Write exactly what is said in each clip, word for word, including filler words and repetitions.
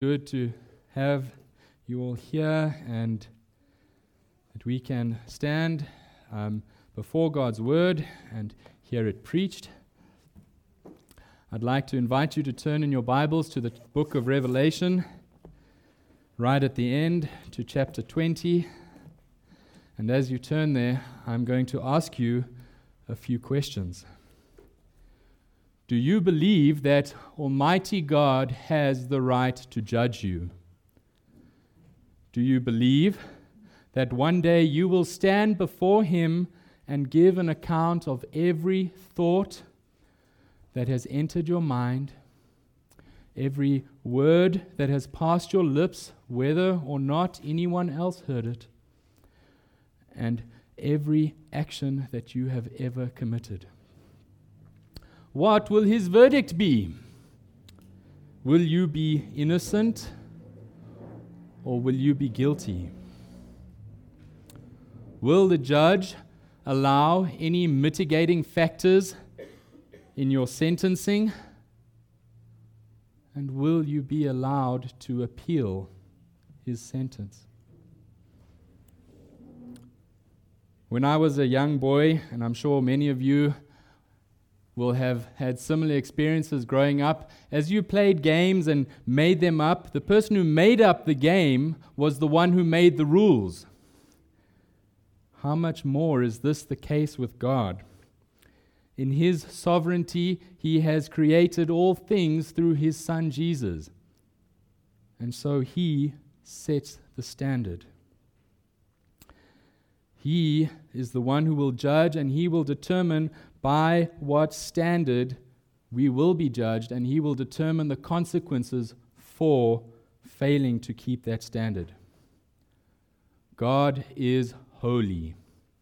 Good to have you all here and that we can stand um, before God's Word and hear it preached. I'd like to invite you to turn in your Bibles to the book of Revelation, right at the end to chapter twenty. And as you turn there, I'm going to ask you a few questions. Do you believe that Almighty God has the right to judge you? Do you believe that one day you will stand before Him and give an account of every thought that has entered your mind, every word that has passed your lips, whether or not anyone else heard it, and every action that you have ever committed? What will His verdict be? Will you be innocent or will you be guilty? Will the judge allow any mitigating factors in your sentencing? And will you be allowed to appeal His sentence? When I was a young boy, and I'm sure many of you will have had similar experiences growing up, as you played games and made them up, the person who made up the game was the one who made the rules. How much more is this the case with God? In His sovereignty, He has created all things through His Son Jesus. And so He sets the standard. He is the one who will judge, and He will determine by what standard we will be judged, and He will determine the consequences for failing to keep that standard. God is holy.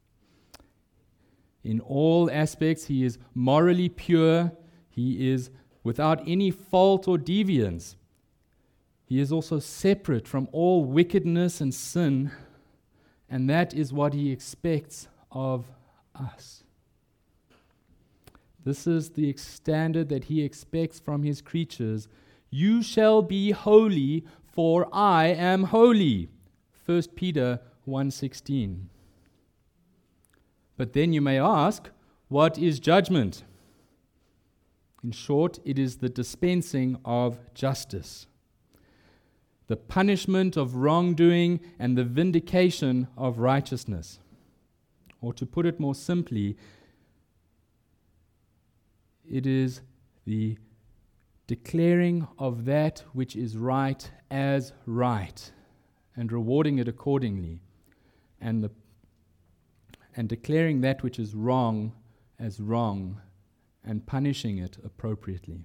In all aspects, He is morally pure. He is without any fault or deviance. He is also separate from all wickedness and sin, and that is what He expects of us. This is the standard that He expects from His creatures. You shall be holy, for I am holy. First Peter one sixteen. But then you may ask, what is judgment? In short, it is the dispensing of justice, the punishment of wrongdoing, and the vindication of righteousness. Or to put it more simply, it is the declaring of that which is right as right and rewarding it accordingly, and the and declaring that which is wrong as wrong and punishing it appropriately.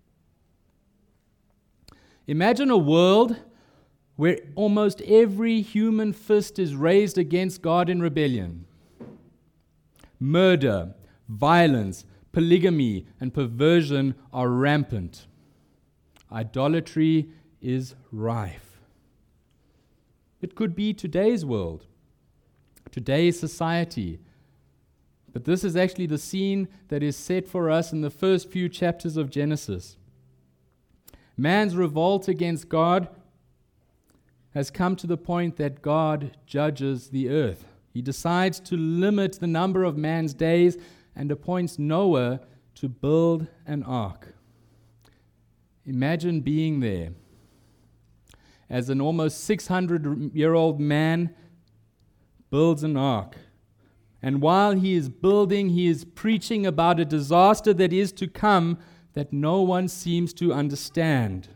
Imagine a world where almost every human fist is raised against God in rebellion. Murder, violence, polygamy, and perversion are rampant. Idolatry is rife. It could be today's world, today's society. But this is actually the scene that is set for us in the first few chapters of Genesis. Man's revolt against God has come to the point that God judges the earth. He decides to limit the number of man's days and appoints Noah to build an ark. Imagine being there as an almost six hundred year old man builds an ark. And while he is building, he is preaching about a disaster that is to come that no one seems to understand.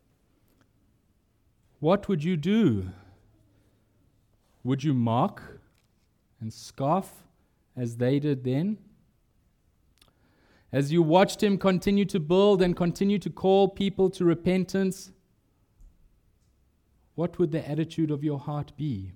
What would you do? Would you mock and scoff as they did then? As you watched him continue to build and continue to call people to repentance, what would the attitude of your heart be?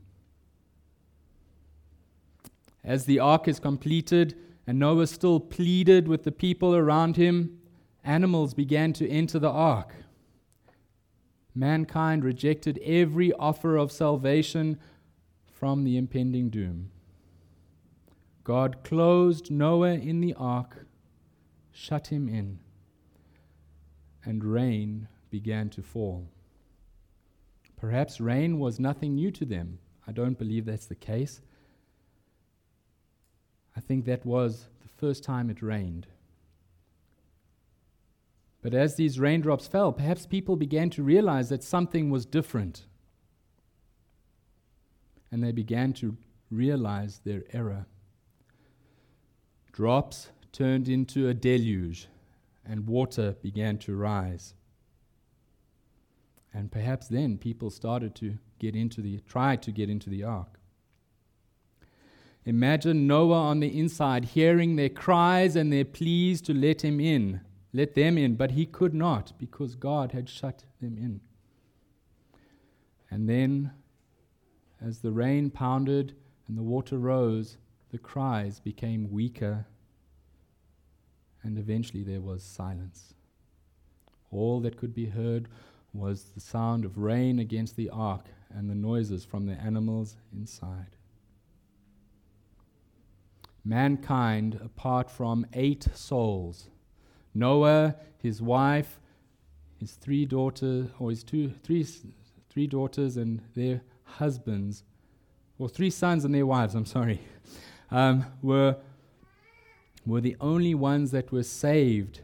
As the ark is completed and Noah still pleaded with the people around him, animals began to enter the ark. Mankind rejected every offer of salvation from the impending doom. God closed Noah in the ark, shut him in, and rain began to fall. Perhaps rain was nothing new to them. I don't believe that's the case. I think that was the first time it rained. But as these raindrops fell, perhaps people began to realize that something was different. And they began to realize their error. Drops turned into a deluge, and water began to rise. And perhaps then people started to get into the, try to get into the ark. Imagine Noah on the inside hearing their cries and their pleas to let him in, let them in, but he could not because God had shut them in. And then, as the rain pounded and the water rose, the cries became weaker, and eventually there was silence. All that could be heard was the sound of rain against the ark and the noises from the animals inside. Mankind, apart from eight souls, Noah, his wife, his three daughters, or his two, three, three daughters and their husbands, or three sons and their wives, I'm sorry, um, were, were the only ones that were saved.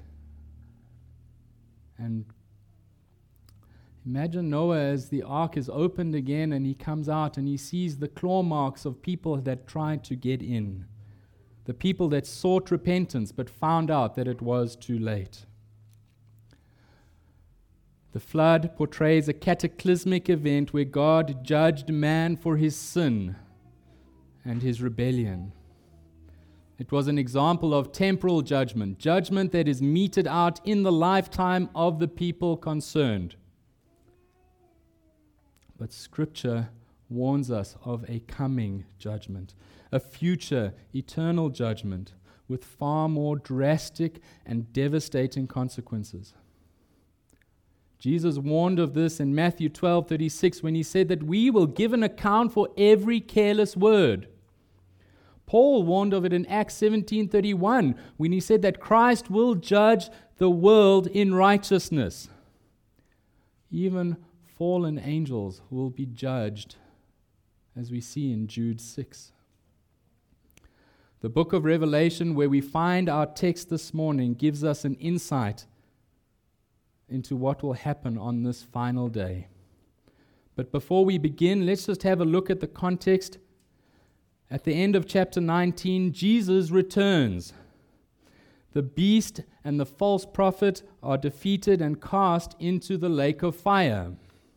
And imagine Noah as the ark is opened again and he comes out and he sees the claw marks of people that tried to get in. The people that sought repentance but found out that it was too late. The flood portrays a cataclysmic event where God judged man for his sin and his rebellion. It was an example of temporal judgment, judgment that is meted out in the lifetime of the people concerned. But Scripture warns us of a coming judgment, a future eternal judgment with far more drastic and devastating consequences. Jesus warned of this in Matthew twelve thirty-six when he said that we will give an account for every careless word. Paul warned of it in Acts seventeen thirty-one when he said that Christ will judge the world in righteousness. Even fallen angels will be judged, as we see in Jude six. The book of Revelation, where we find our text this morning, gives us an insight into what will happen on this final day. But before we begin, let's just have a look at the context. At the end of chapter nineteen, Jesus returns. The beast and the false prophet are defeated and cast into the lake of fire.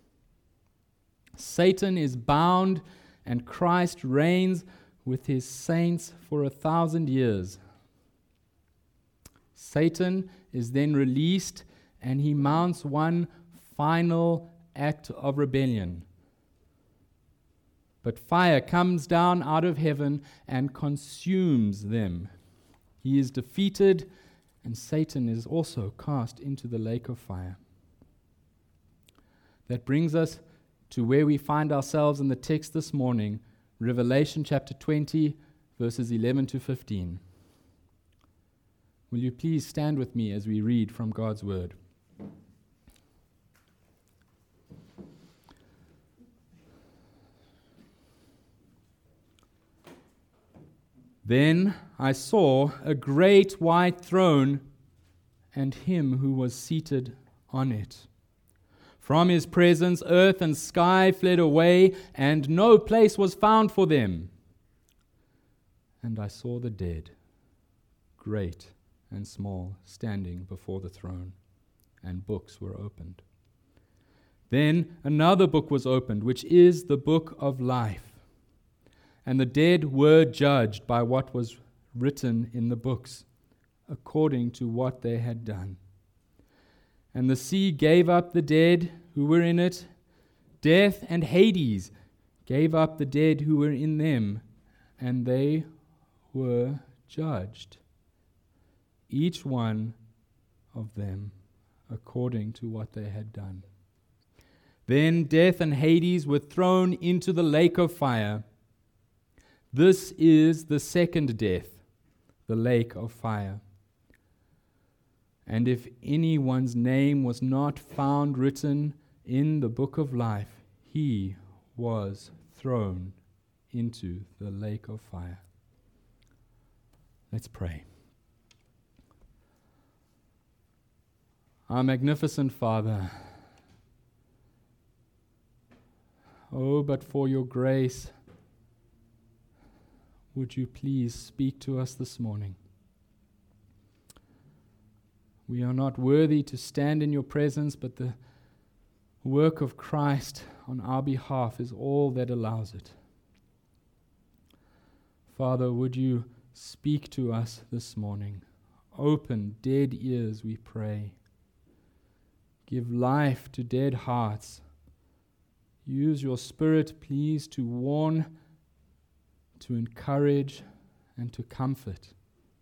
Satan is bound, and Christ reigns with his saints for a thousand years. Satan is then released, and he mounts one final act of rebellion. But fire comes down out of heaven and consumes them. He is defeated, and Satan is also cast into the lake of fire. That brings us to where we find ourselves in the text this morning, Revelation chapter twenty, verses eleven to fifteen. Will you please stand with me as we read from God's word? Then I saw a great white throne and him who was seated on it. From his presence, earth and sky fled away, and no place was found for them. And I saw the dead, great and small, standing before the throne, and books were opened. Then another book was opened, which is the book of life. And the dead were judged by what was written in the books, according to what they had done. And the sea gave up the dead who were in it. Death and Hades gave up the dead who were in them, and they were judged, each one of them according to what they had done. Then death and Hades were thrown into the lake of fire. This is the second death, the lake of fire. And if anyone's name was not found written in the book of life, he was thrown into the lake of fire. Let's pray. Our magnificent Father, oh, but for your grace, would you please speak to us this morning? We are not worthy to stand in your presence, but the work of Christ on our behalf is all that allows it. Father, would you speak to us this morning? Open dead ears, we pray. Give life to dead hearts. Use your Spirit, please, to warn, to encourage, and to comfort,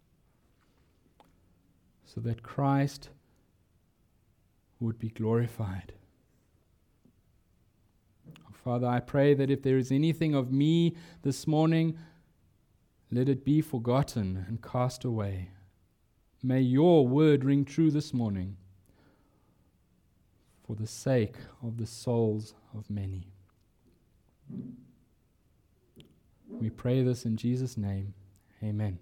so that Christ would be glorified. Oh, Father, I pray that if there is anything of me this morning, let it be forgotten and cast away. May your word ring true this morning, for the sake of the souls of many. We pray this in Jesus' name. Amen.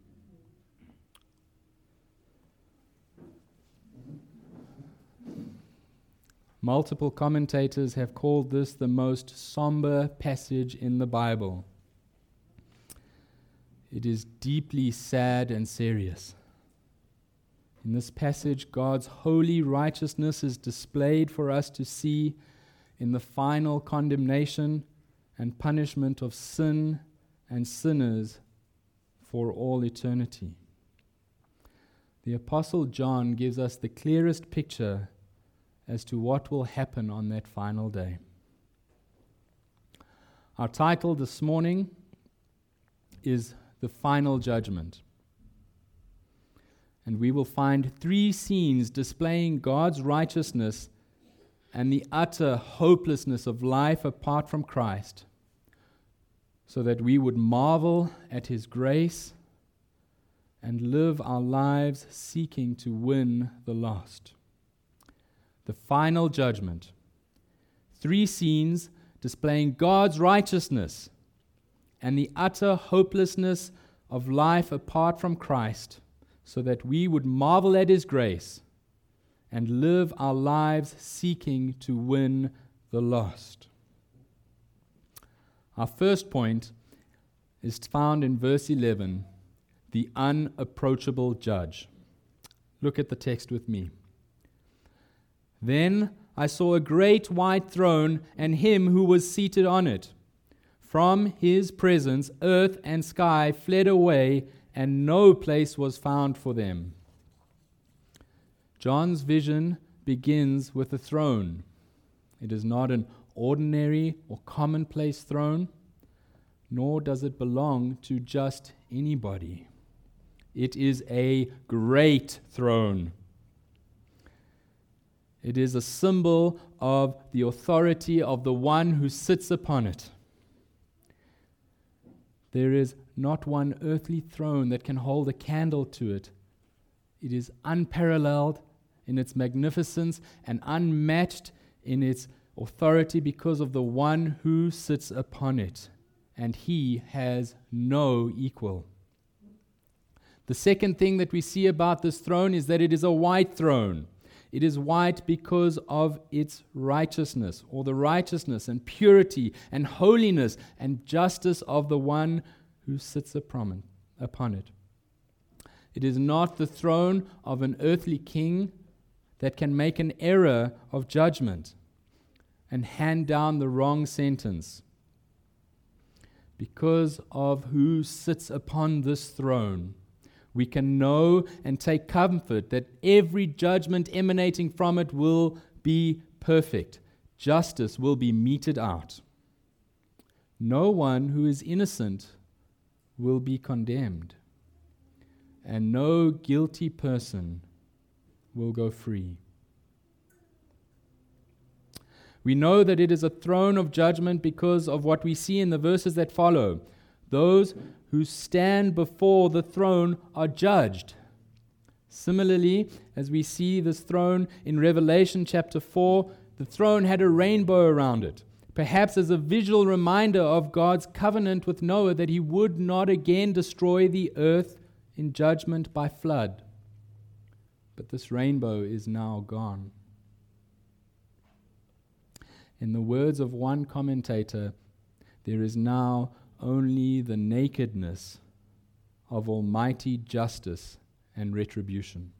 Multiple commentators have called this the most somber passage in the Bible. It is deeply sad and serious. In this passage, God's holy righteousness is displayed for us to see in the final condemnation and punishment of sin and sinners for all eternity. The Apostle John gives us the clearest picture as to what will happen on that final day. Our title this morning is The Final Judgment. And we will find three scenes displaying God's righteousness and the utter hopelessness of life apart from Christ, so that we would marvel at His grace and live our lives seeking to win the lost. The final judgment. Three scenes displaying God's righteousness and the utter hopelessness of life apart from Christ, so that we would marvel at His grace and live our lives seeking to win the lost. Our first point is found in verse eleven, the unapproachable judge. Look at the text with me. Then I saw a great white throne and Him who was seated on it. From His presence, earth and sky fled away, and no place was found for them. John's vision begins with a throne. It is not an ordinary or commonplace throne, nor does it belong to just anybody. It is a great throne. It is a symbol of the authority of the one who sits upon it. There is not one earthly throne that can hold a candle to it. It is unparalleled in its magnificence and unmatched in its authority because of the one who sits upon it, and He has no equal. The second thing that we see about this throne is that it is a white throne. It is white because of its righteousness, or the righteousness and purity and holiness and justice of the one who sits upon it. It is not the throne of an earthly king that can make an error of judgment and hand down the wrong sentence. Because of who sits upon this throne, we can know and take comfort that every judgment emanating from it will be perfect. Justice will be meted out. No one who is innocent will be condemned, and no guilty person will go free. We know that it is a throne of judgment because of what we see in the verses that follow. Those who stand before the throne are judged. Similarly, as we see this throne in Revelation chapter four, the throne had a rainbow around it, perhaps as a visual reminder of God's covenant with Noah that he would not again destroy the earth in judgment by flood. But this rainbow is now gone. In the words of one commentator, there is now only the nakedness of almighty justice and retribution.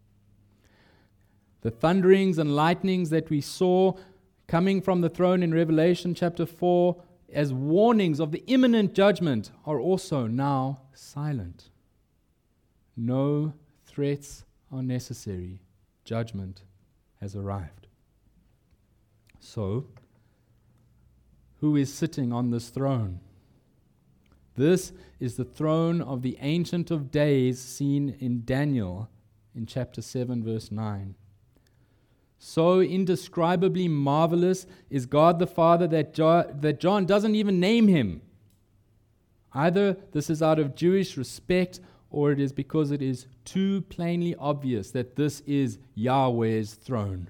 The thunderings and lightnings that we saw coming from the throne in Revelation chapter four as warnings of the imminent judgment are also now silent. No threats are necessary. Judgment has arrived. So, who is sitting on this throne? This is the throne of the Ancient of Days seen in Daniel in chapter seven, verse nine. So indescribably marvelous is God the Father that, jo- that John doesn't even name him. Either this is out of Jewish respect, or it is because it is too plainly obvious that this is Yahweh's throne.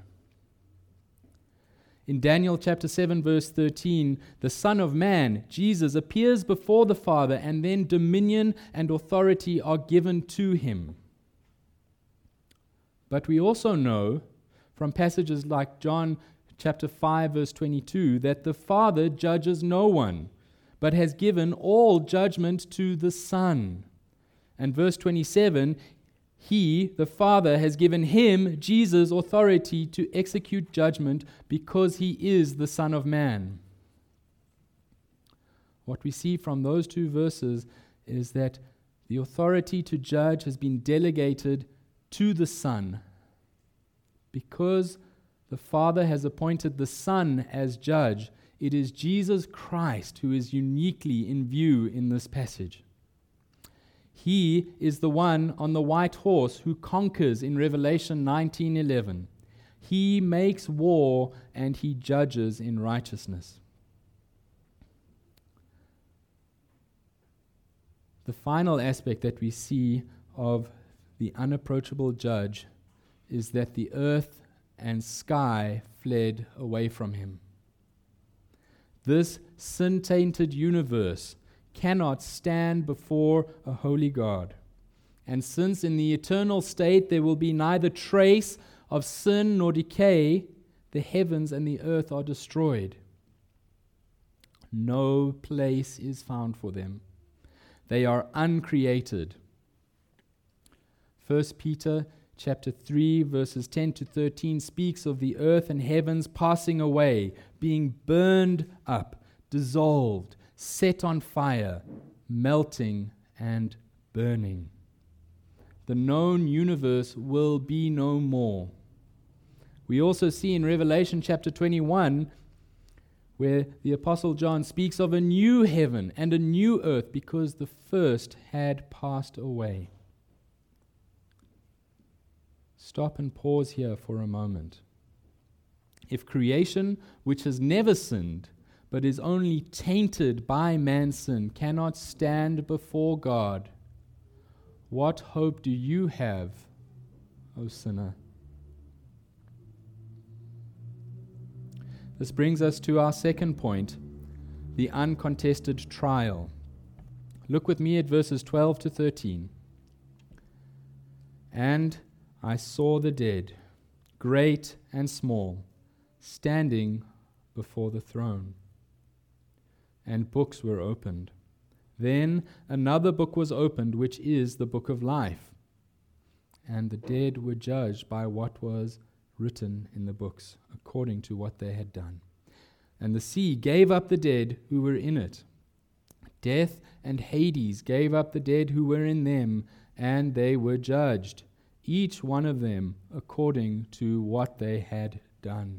In Daniel chapter seven, verse thirteen, the Son of Man, Jesus, appears before the Father, and then dominion and authority are given to him. But we also know from passages like John chapter five, verse twenty-two, that the Father judges no one, but has given all judgment to the Son. And verse twenty-seven, He, the Father, has given him, Jesus, authority to execute judgment because he is the Son of Man. What we see from those two verses is that the authority to judge has been delegated to the Son. Because the Father has appointed the Son as judge, it is Jesus Christ who is uniquely in view in this passage. He is the one on the white horse who conquers in Revelation nineteen eleven. He makes war and he judges in righteousness. The final aspect that we see of the unapproachable judge is that the earth and sky fled away from him. This sin-tainted universe cannot stand before a holy God. And since in the eternal state there will be neither trace of sin nor decay, the heavens and the earth are destroyed. No place is found for them. They are uncreated. First Peter chapter three, verses ten to thirteen speaks of the earth and heavens passing away, being burned up, dissolved, set on fire, melting and burning. The known universe will be no more. We also see in Revelation chapter twenty-one, where the Apostle John speaks of a new heaven and a new earth because the first had passed away. Stop and pause here for a moment. If creation, which has never sinned, but is only tainted by man's sin, cannot stand before God, what hope do you have, O sinner? This brings us to our second point, the uncontested trial. Look with me at verses twelve to thirteen. And I saw the dead, great and small, standing before the throne. And books were opened. Then another book was opened, which is the book of life. And the dead were judged by what was written in the books, according to what they had done. And the sea gave up the dead who were in it. Death and Hades gave up the dead who were in them, and they were judged, each one of them according to what they had done.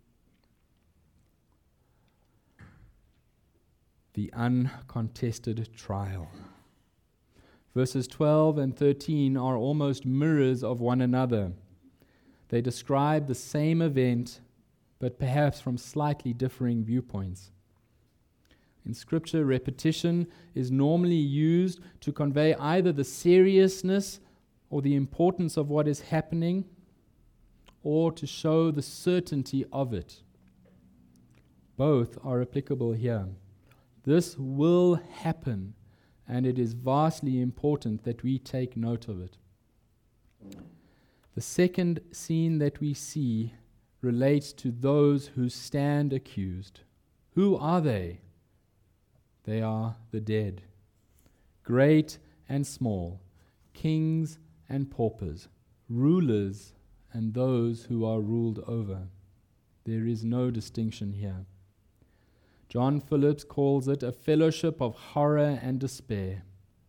The uncontested trial. Verses twelve and thirteen are almost mirrors of one another. They describe the same event, but perhaps from slightly differing viewpoints. In Scripture, repetition is normally used to convey either the seriousness or the importance of what is happening, or to show the certainty of it. Both are applicable here. This will happen, and it is vastly important that we take note of it. The second scene that we see relates to those who stand accused. Who are they? They are the dead, great and small, kings and paupers, rulers and those who are ruled over. There is no distinction here. John Phillips calls it a fellowship of horror and despair.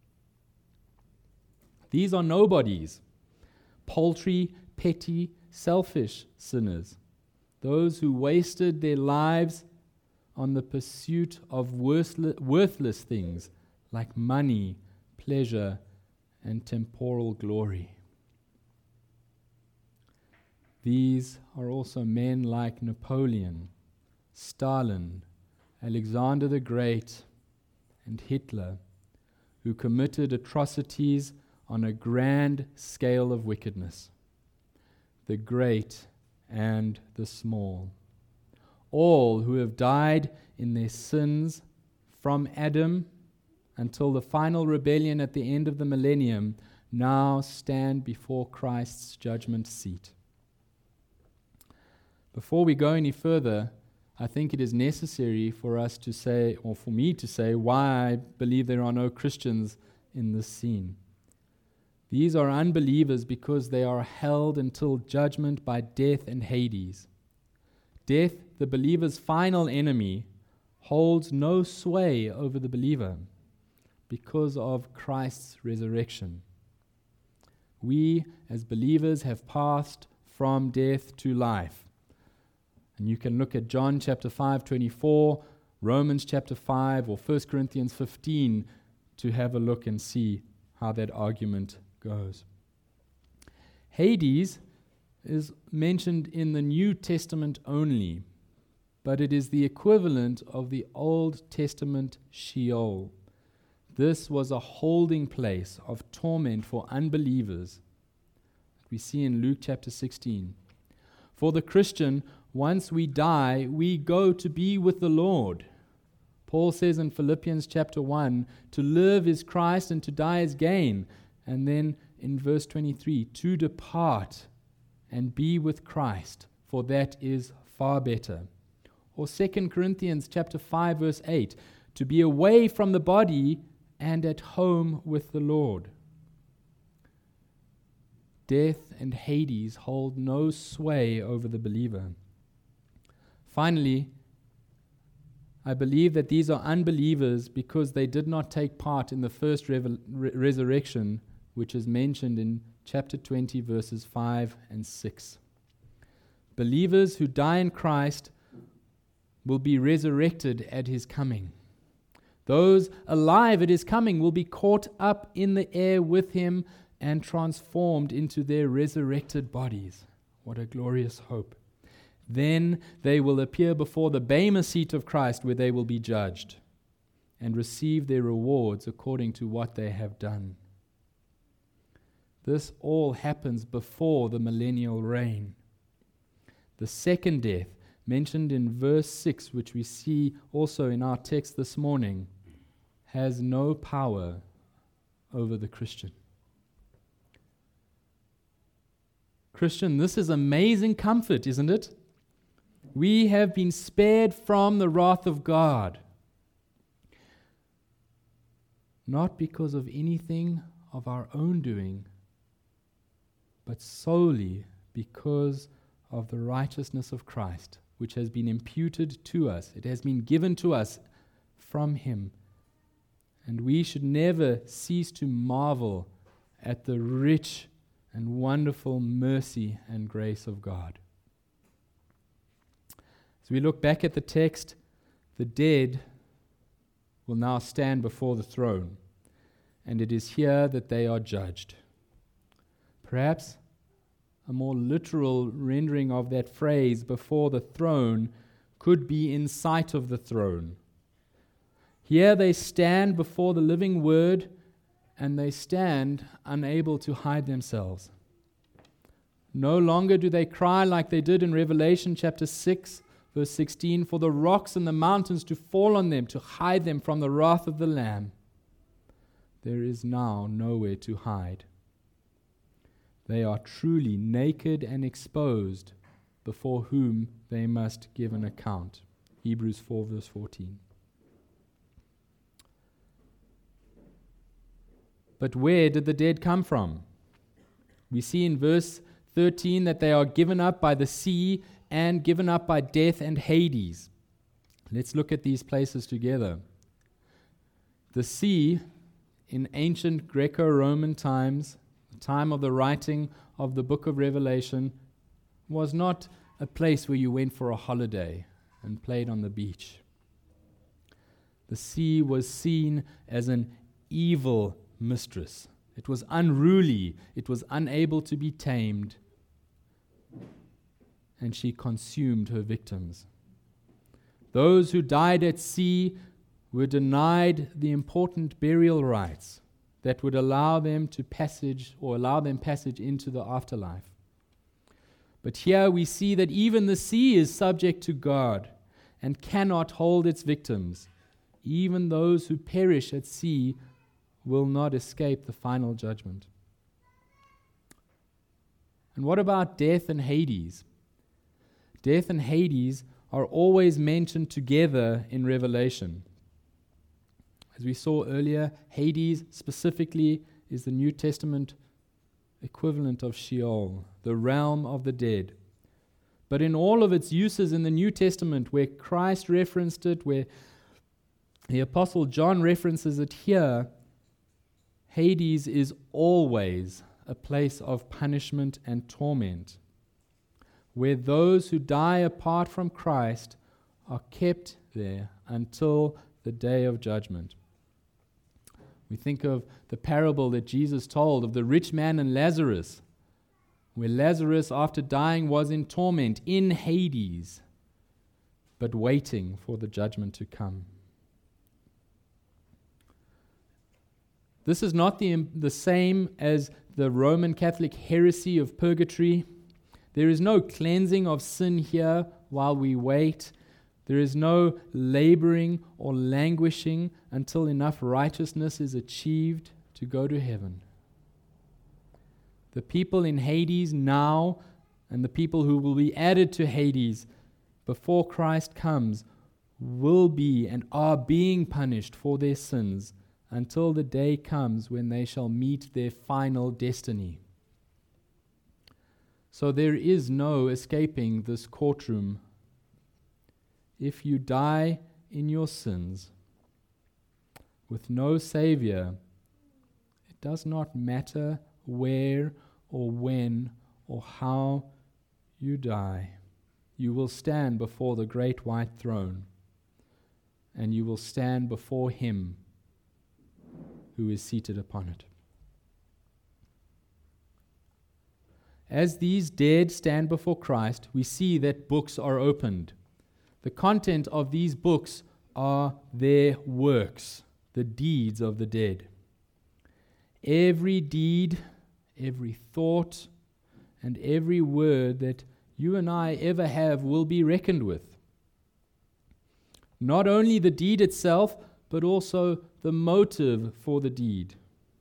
These are nobodies, paltry, petty, selfish sinners, those who wasted their lives on the pursuit of worthless things like money, pleasure, and temporal glory. These are also men like Napoleon, Stalin, Alexander the Great, and Hitler, who committed atrocities on a grand scale of wickedness, the great and the small. All who have died in their sins from Adam until the final rebellion at the end of the millennium now stand before Christ's judgment seat. Before we go any further, I think it is necessary for us to say, or for me to say, why I believe there are no Christians in this scene. These are unbelievers because they are held until judgment by death and Hades. Death, the believer's final enemy, holds no sway over the believer because of Christ's resurrection. We, as believers, have passed from death to life. And you can look at John chapter five, twenty-four, Romans chapter five, or First Corinthians fifteen to have a look and see how that argument goes. Hades is mentioned in the New Testament only, but it is the equivalent of the Old Testament Sheol. This was a holding place of torment for unbelievers. We see in Luke chapter sixteen. For the Christian, once we die, we go to be with the Lord. Paul says in Philippians chapter one, to live is Christ and to die is gain. And then in verse twenty-three, to depart and be with Christ, for that is far better. Or Second Corinthians chapter five, verse eight, to be away from the body and at home with the Lord. Death and Hades hold no sway over the believer. Finally, I believe that these are unbelievers because they did not take part in the first revel- re- resurrection, which is mentioned in chapter twenty, verses five and six. Believers who die in Christ will be resurrected at his coming. Those alive at his coming will be caught up in the air with him and transformed into their resurrected bodies. What a glorious hope. Then they will appear before the Bema seat of Christ, where they will be judged and receive their rewards according to what they have done. This all happens before the millennial reign. The second death, mentioned in verse six, which we see also in our text this morning, has no power over the Christian. Christian, this is amazing comfort, isn't it? We have been spared from the wrath of God, not because of anything of our own doing, but solely because of the righteousness of Christ, which has been imputed to us. It has been given to us from Him. And we should never cease to marvel at the rich and wonderful mercy and grace of God. As we look back at the text, the dead will now stand before the throne, and it is here that they are judged. Perhaps a more literal rendering of that phrase, before the throne, could be in sight of the throne. Here they stand before the living Word, and they stand unable to hide themselves. No longer do they cry like they did in Revelation chapter six, Verse sixteen, for the rocks and the mountains to fall on them, to hide them from the wrath of the Lamb. There is now nowhere to hide. They are truly naked and exposed, before whom they must give an account. Hebrews four, verse fourteen. But where did the dead come from? We see in verse thirteen that they are given up by the sea and given up by death and Hades. Let's look at these places together. The sea, in ancient Greco-Roman times, the time of the writing of the book of Revelation, was not a place where you went for a holiday and played on the beach. The sea was seen as an evil mistress. It was unruly. It was unable to be tamed. And she consumed her victims. Those who died at sea were denied the important burial rites that would allow them to passage or allow them passage into the afterlife. But here we see that even the sea is subject to God and cannot hold its victims. Even those who perish at sea will not escape the final judgment. And what about death and Hades? Death and Hades are always mentioned together in Revelation. As we saw earlier, Hades specifically is the New Testament equivalent of Sheol, the realm of the dead. But in all of its uses in the New Testament, where Christ referenced it, where the Apostle John references it here, Hades is always a place of punishment and torment, where those who die apart from Christ are kept there until the day of judgment. We think of the parable that Jesus told of the rich man and Lazarus, where Lazarus, after dying, was in torment in Hades, but waiting for the judgment to come. This is not the, the same as the Roman Catholic heresy of purgatory. There is no cleansing of sin here while we wait. There is no laboring or languishing until enough righteousness is achieved to go to heaven. The people in Hades now and the people who will be added to Hades before Christ comes will be and are being punished for their sins until the day comes when they shall meet their final destiny. So there is no escaping this courtroom. If you die in your sins with no Savior, it does not matter where or when or how you die. You will stand before the great white throne, and you will stand before Him who is seated upon it. As these dead stand before Christ, we see that books are opened. The content of these books are their works, the deeds of the dead. Every deed, every thought, and every word that you and I ever have will be reckoned with. Not only the deed itself, but also the motive for the deed.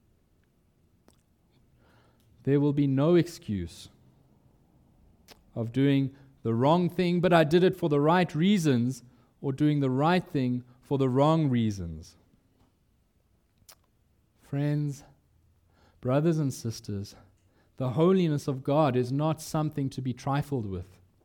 There will be no excuse of doing the wrong thing, but I did it for the right reasons, or doing the right thing for the wrong reasons. Friends, brothers and sisters, the holiness of God is not something to be trifled with.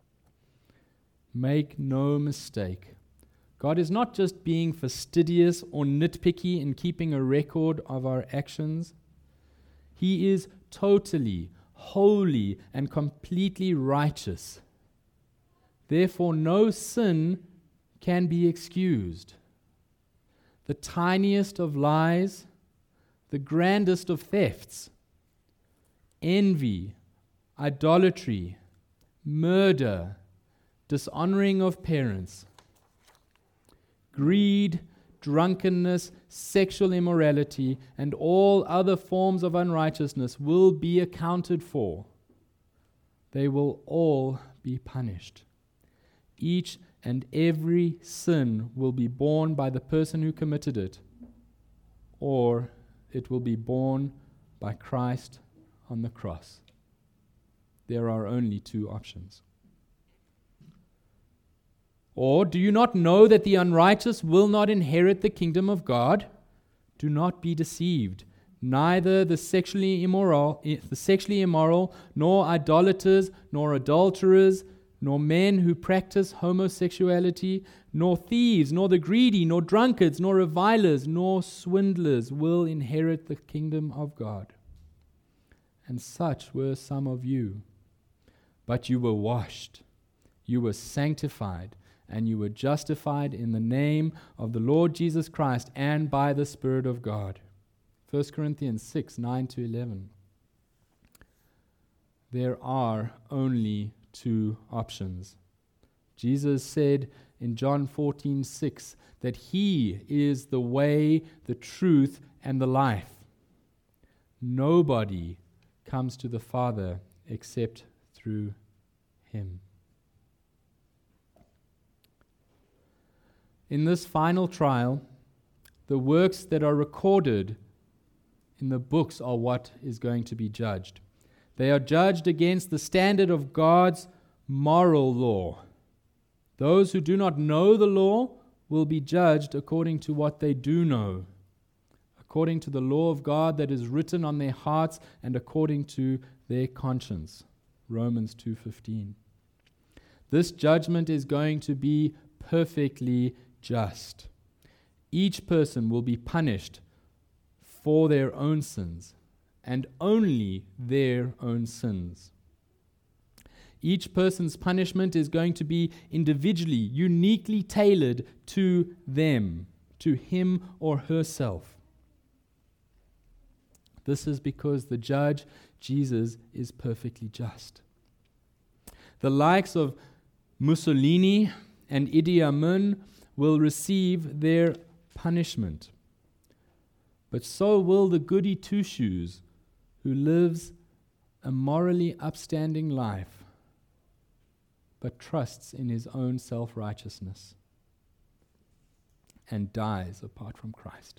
Make no mistake. God is not just being fastidious or nitpicky in keeping a record of our actions. He is totally, holy, and completely righteous. Therefore, no sin can be excused. The tiniest of lies, the grandest of thefts, envy, idolatry, murder, dishonoring of parents, greed, drunkenness, sexual immorality, and all other forms of unrighteousness will be accounted for. They will all be punished. Each and every sin will be borne by the person who committed it, or it will be borne by Christ on the cross. There are only two options. Or, do you not know that the unrighteous will not inherit the kingdom of God? Do not be deceived. Neither the sexually immoral, the sexually immoral, nor idolaters, nor adulterers, nor men who practice homosexuality, nor thieves, nor the greedy, nor drunkards, nor revilers, nor swindlers will inherit the kingdom of God. And such were some of you. But you were washed, you were sanctified, and you were justified in the name of the Lord Jesus Christ and by the Spirit of God. First Corinthians six, nine to eleven. There are only two options. Jesus said in John fourteen, six that He is the way, the truth, and the life. Nobody comes to the Father except through Him. In this final trial, the works that are recorded in the books are what is going to be judged. They are judged against the standard of God's moral law. Those who do not know the law will be judged according to what they do know, according to the law of God that is written on their hearts and according to their conscience. Romans two fifteen. This judgment is going to be perfectly just. Each person will be punished for their own sins, and only their own sins. Each person's punishment is going to be individually, uniquely tailored to them, to him or herself. This is because the judge, Jesus, is perfectly just. The likes of Mussolini and Idi Amin will receive their punishment. But so will the goody two-shoes who lives a morally upstanding life but trusts in his own self-righteousness and dies apart from Christ.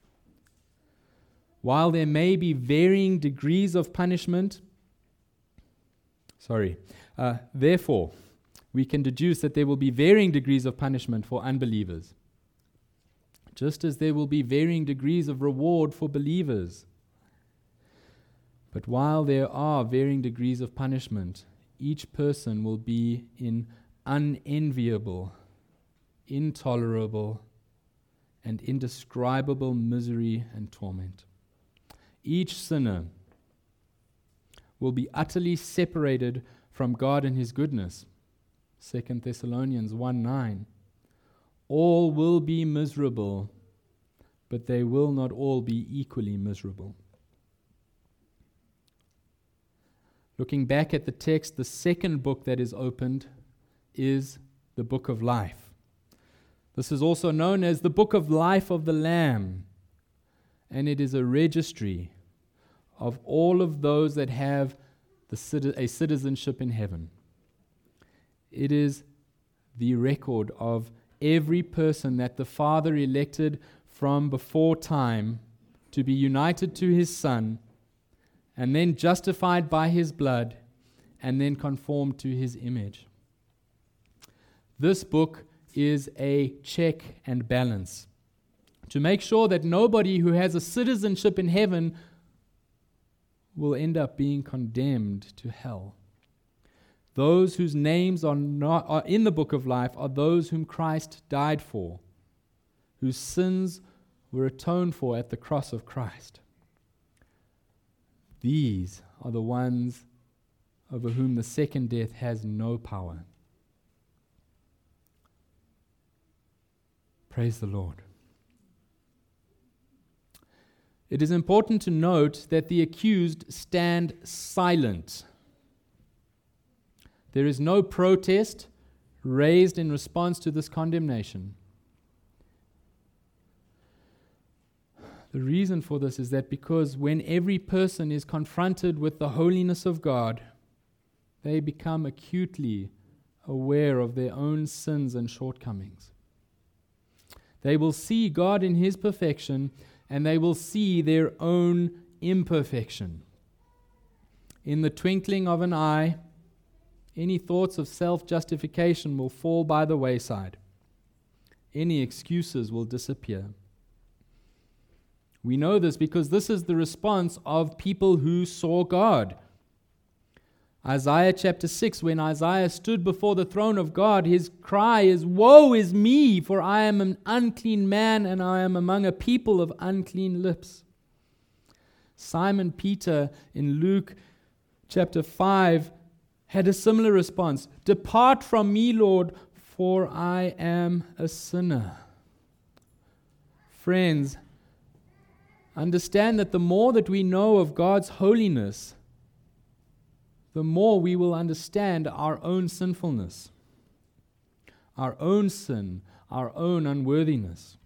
While there may be varying degrees of punishment, sorry, uh, therefore, we can deduce that there will be varying degrees of punishment for unbelievers, just as there will be varying degrees of reward for believers. But while there are varying degrees of punishment, each person will be in unenviable, intolerable, and indescribable misery and torment. Each sinner will be utterly separated from God and His goodness. Second Thessalonians one nine. All will be miserable, but they will not all be equally miserable. Looking back at the text, the second book that is opened is the book of life. This is also known as the book of life of the Lamb, and it is a registry of all of those that have the, a citizenship in heaven. It is the record of every person that the Father elected from before time to be united to His Son, and then justified by His blood, and then conformed to His image. This book is a check and balance to make sure that nobody who has a citizenship in heaven will end up being condemned to hell. Those whose names are not are in the book of life are those whom Christ died for, whose sins were atoned for at the cross of Christ. These are the ones over whom the second death has no power. Praise the Lord. It is important to note that the accused stand silent. There is no protest raised in response to this condemnation. The reason for this is that because when every person is confronted with the holiness of God, they become acutely aware of their own sins and shortcomings. They will see God in His perfection, and they will see their own imperfection. In the twinkling of an eye, any thoughts of self-justification will fall by the wayside. Any excuses will disappear. We know this because this is the response of people who saw God. Isaiah chapter six, when Isaiah stood before the throne of God, his cry is, "Woe is me, for I am an unclean man, and I am among a people of unclean lips." Simon Peter in Luke chapter five had a similar response. "Depart from me, Lord, for I am a sinner." Friends, understand that the more that we know of God's holiness, the more we will understand our own sinfulness, our own sin, our own unworthiness.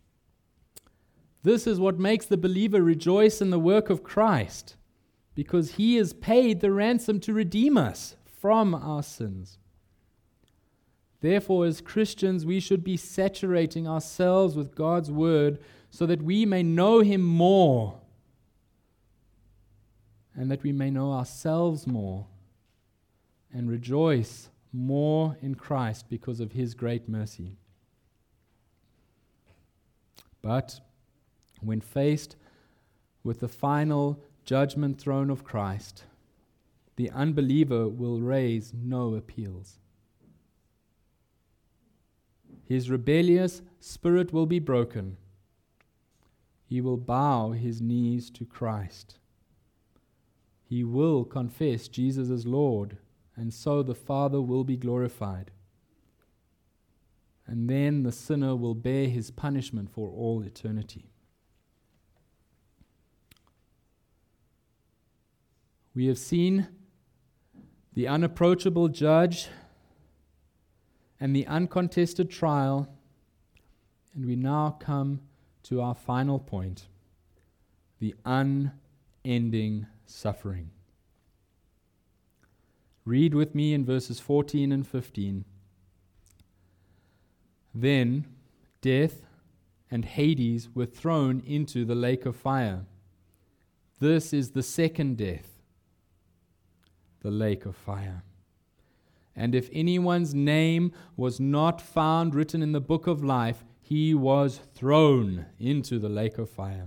This is what makes the believer rejoice in the work of Christ, because He has paid the ransom to redeem us from our sins. Therefore, as Christians, we should be saturating ourselves with God's Word so that we may know Him more, and that we may know ourselves more and rejoice more in Christ because of His great mercy. But when faced with the final judgment throne of Christ, the unbeliever will raise no appeals. His rebellious spirit will be broken. He will bow his knees to Christ. He will confess Jesus as Lord, and so the Father will be glorified. And then the sinner will bear his punishment for all eternity. We have seen the unapproachable judge and the uncontested trial, and we now come to our final point, the unending suffering. Read with me in verses fourteen and fifteen. Then death and Hades were thrown into the lake of fire. This is the second death, the lake of fire. And if anyone's name was not found written in the book of life, he was thrown into the lake of fire.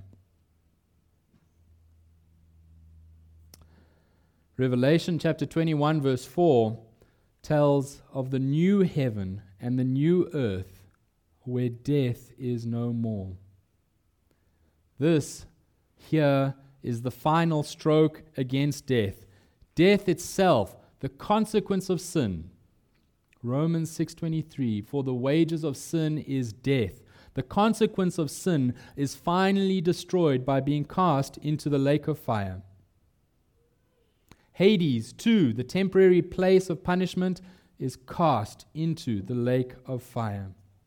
Revelation chapter twenty-one verse four tells of the new heaven and the new earth where death is no more. This here is the final stroke against death. Death itself, the consequence of sin. Romans six twenty-three, for the wages of sin is death. The consequence of sin is finally destroyed by being cast into the lake of fire. Hades, too, the temporary place of punishment, is cast into the lake of fire.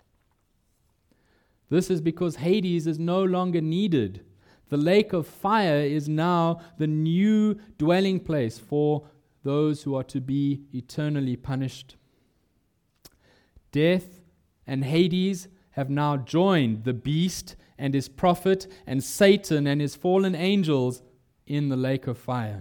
This is because Hades is no longer needed. The lake of fire is now the new dwelling place for those who are to be eternally punished. Death and Hades have now joined the beast and his prophet and Satan and his fallen angels in the lake of fire.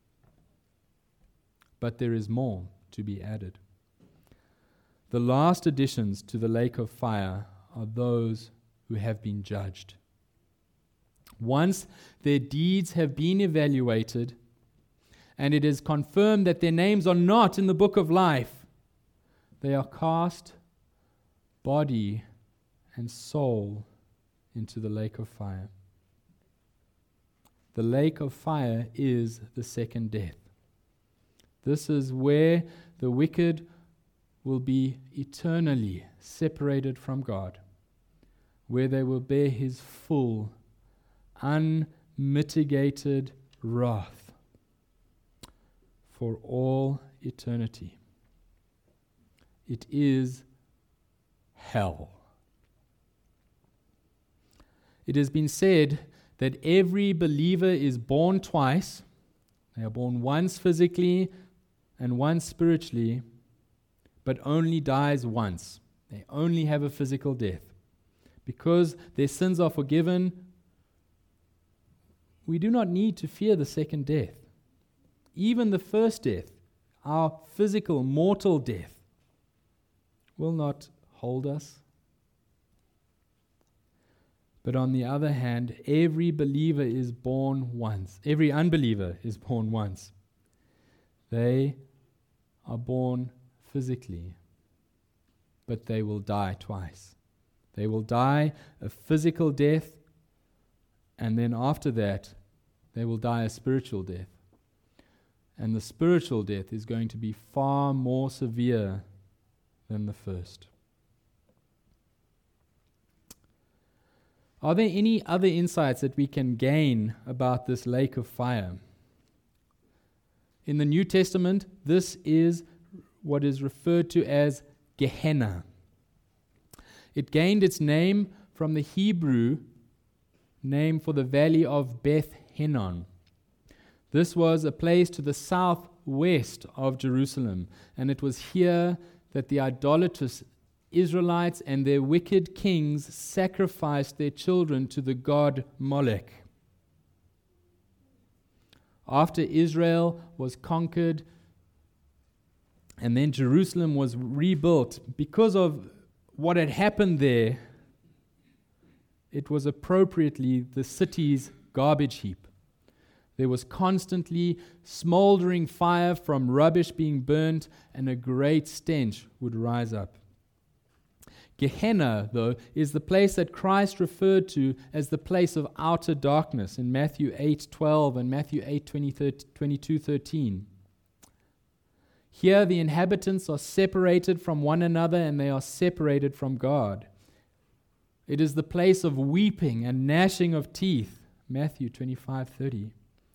But there is more to be added. The last additions to the lake of fire are those who have been judged. Once their deeds have been evaluated, and it is confirmed that their names are not in the book of life, they are cast, body and soul, into the lake of fire. The lake of fire is the second death. This is where the wicked will be eternally separated from God, where they will bear His full, unmitigated wrath for all eternity. It is hell. It has been said that every believer is born twice. They are born once physically and once spiritually, but only dies once. They only have a physical death. Because their sins are forgiven, we do not need to fear the second death. Even the first death, our physical, mortal death, will not hold us. But on the other hand, every believer is born once. Every unbeliever is born once. They are born physically, but they will die twice. They will die a physical death, and then after that, they will die a spiritual death. And the spiritual death is going to be far more severe than the first. Are there any other insights that we can gain about this lake of fire? In the New Testament, this is what is referred to as Gehenna. It gained its name from the Hebrew name for the valley of Beth Hinnom. This was a place to the southwest of Jerusalem, and it was here that the idolatrous Israelites and their wicked kings sacrificed their children to the god Molech. After Israel was conquered and then Jerusalem was rebuilt, because of what had happened there, it was appropriately the city's garbage heap. There was constantly smoldering fire from rubbish being burnt, and a great stench would rise up. Gehenna, though, is the place that Christ referred to as the place of outer darkness in Matthew eight twelve and Matthew eight twenty-two thirteen. Here the inhabitants are separated from one another, and they are separated from God. It is the place of weeping and gnashing of teeth, Matthew twenty-five thirty.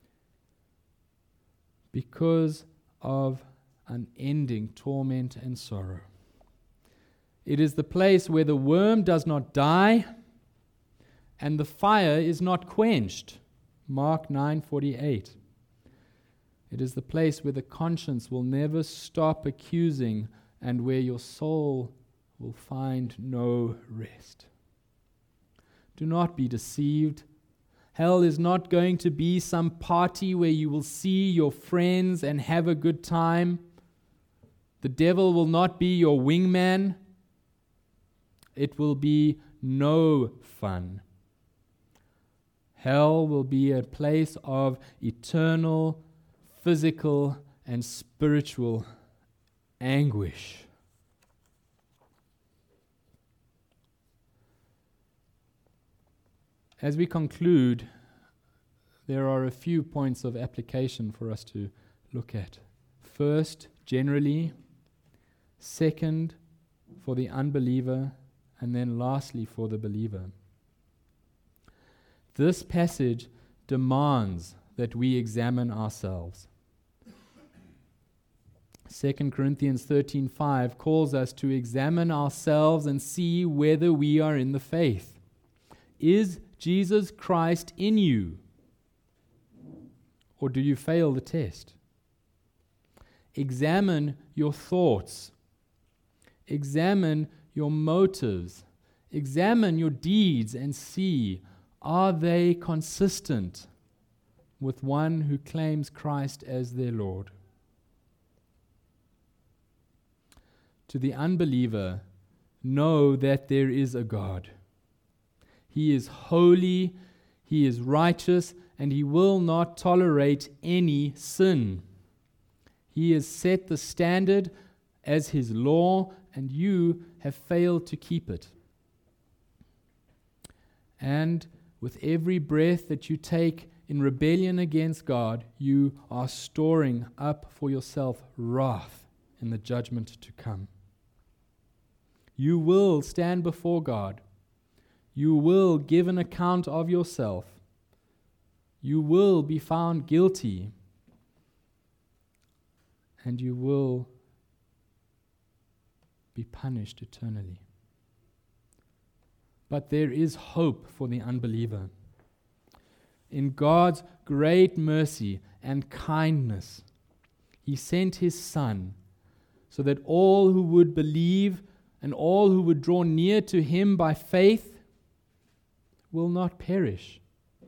Because of unending torment and sorrow. It is the place where the worm does not die and the fire is not quenched, Mark nine forty-eight. It is the place where the conscience will never stop accusing and where your soul will find no rest. Do not be deceived. Hell is not going to be some party where you will see your friends and have a good time. The devil will not be your wingman. It will be no fun. Hell will be a place of eternal, physical, and spiritual anguish. As we conclude, there are a few points of application for us to look at. First, generally. Second, for the unbeliever. And then lastly, for the believer. This passage demands that we examine ourselves. Second Corinthians thirteen five calls us to examine ourselves and see whether we are in the faith. Is Jesus Christ in you? Or do you fail the test? Examine your thoughts. Examine your motives. Examine your deeds and see, are they consistent with one who claims Christ as their Lord? To the unbeliever, know that there is a God. He is holy, He is righteous, and He will not tolerate any sin. He has set the standard as His law, and you have failed to keep it. And with every breath that you take in rebellion against God, you are storing up for yourself wrath in the judgment to come. You will stand before God. You will give an account of yourself. You will be found guilty. And you will be punished eternally. But there is hope for the unbeliever. In God's great mercy and kindness, He sent His Son so that all who would believe and all who would draw near to him by faith will not perish.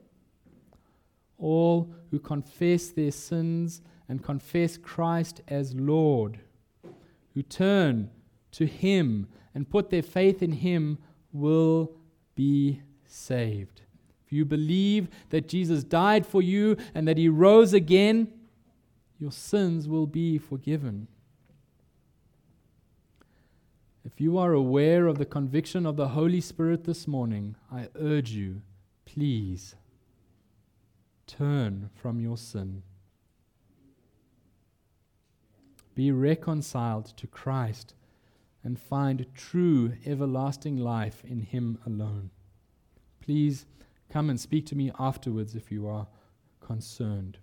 All who confess their sins and confess Christ as Lord, who turn to him and put their faith in him, will be saved. If you believe that Jesus died for you and that he rose again, your sins will be forgiven. If you are aware of the conviction of the Holy Spirit this morning, I urge you, please turn from your sin. Be reconciled to Christ and find true everlasting life in him alone. Please come and speak to me afterwards if you are concerned.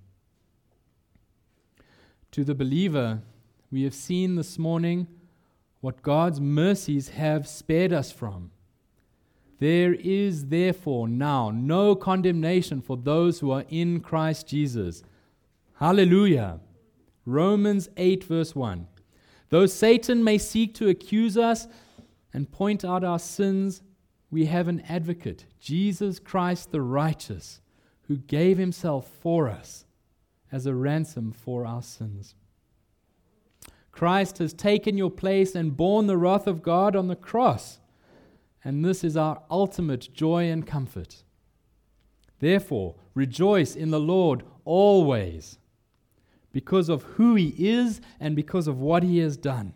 To the believer, we have seen this morning what God's mercies have spared us from. There is therefore now no condemnation for those who are in Christ Jesus. Hallelujah. Romans eight verse one. Though Satan may seek to accuse us and point out our sins, we have an advocate, Jesus Christ the righteous, who gave himself for us as a ransom for our sins. Christ has taken your place and borne the wrath of God on the cross, and this is our ultimate joy and comfort. Therefore, rejoice in the Lord always, because of who he is and because of what he has done.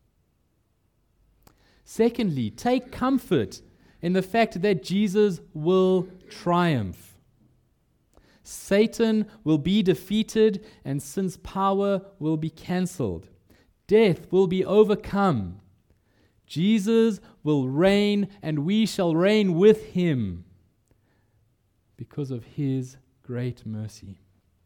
Secondly, take comfort in the fact that Jesus will triumph. Satan will be defeated and sin's power will be cancelled. Death will be overcome. Jesus will reign and we shall reign with him because of his great mercy.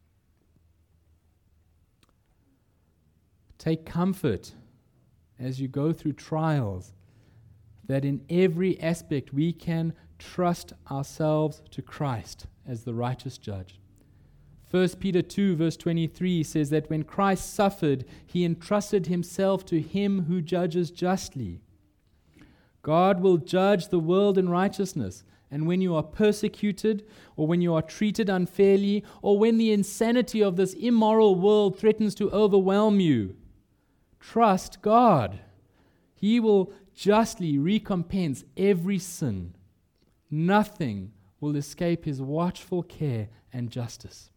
Take comfort as you go through trials that in every aspect we can trust ourselves to Christ as the righteous judge. First Peter two verse twenty-three says that when Christ suffered, he entrusted himself to him who judges justly. God will judge the world in righteousness, and when you are persecuted, or when you are treated unfairly, or when the insanity of this immoral world threatens to overwhelm you, trust God. He will justly recompense every sin. Nothing will escape his watchful care and justice.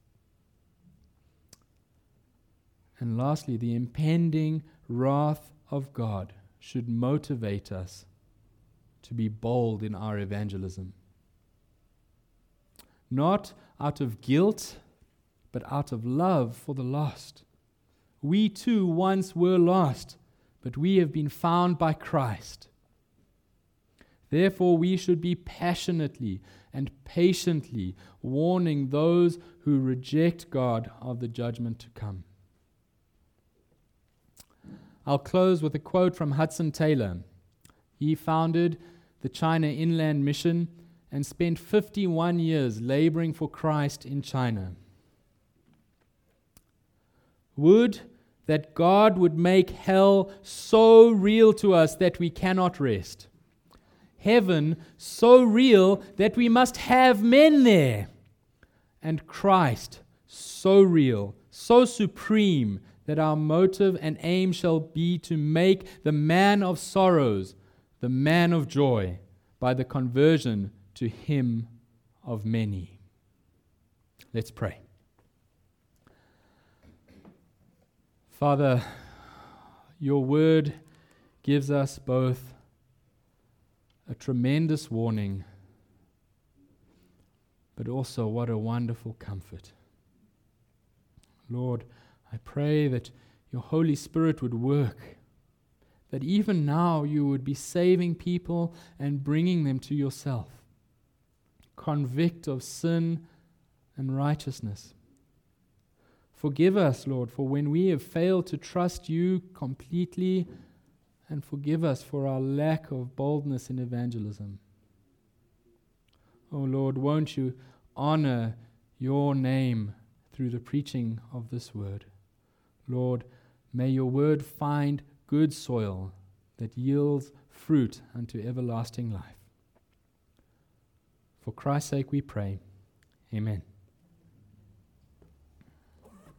And lastly, the impending wrath of God should motivate us to be bold in our evangelism. Not out of guilt, but out of love for the lost. We too once were lost, but we have been found by Christ. Therefore, we should be passionately and patiently warning those who reject God of the judgment to come. I'll close with a quote from Hudson Taylor. He founded the China Inland Mission and spent fifty-one years laboring for Christ in China. Would that God would make hell so real to us that we cannot rest. Heaven so real that we must have men there. And Christ so real, so supreme, that our motive and aim shall be to make the man of sorrows the man of joy by the conversion to him of many. Let's pray. Father, your word gives us both a tremendous warning, but also what a wonderful comfort. Lord, I pray that your Holy Spirit would work, that even now you would be saving people and bringing them to yourself. Convict of sin and righteousness. Forgive us, Lord, for when we have failed to trust you completely, and forgive us for our lack of boldness in evangelism. Oh Lord, won't you honor your name through the preaching of this word? Lord, may your word find good soil that yields fruit unto everlasting life. For Christ's sake we pray. Amen.